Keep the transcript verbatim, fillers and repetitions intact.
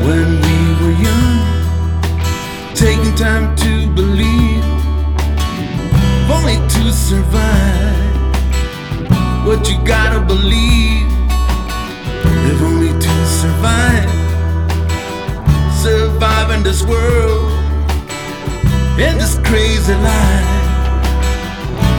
when we were young, taking time to believe, only to survive. What you gotta believe, if only to survive. Survive in this world, in this crazy life.